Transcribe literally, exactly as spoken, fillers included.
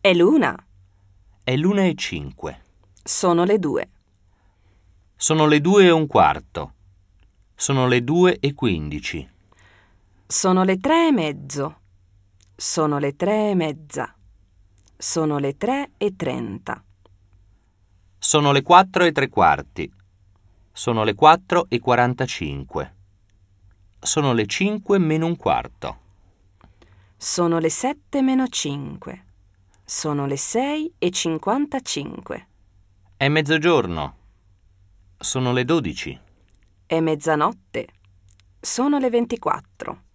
È l'una. È l'una e cinque. Sono le due. Sono le due e un quarto. Sono le due e quindici. Sono le tre e mezzo. Sono le tre e mezza. Sono le tre e trenta. Sono le quattro e tre quarti. Sono le quattro e quarantacinque. Sono le cinque meno un quarto. Sono le sette meno cinque. Sono le sei e cinquantacinque. È mezzogiorno. Sono le dodici. È mezzanotte. Sono le ventiquattro.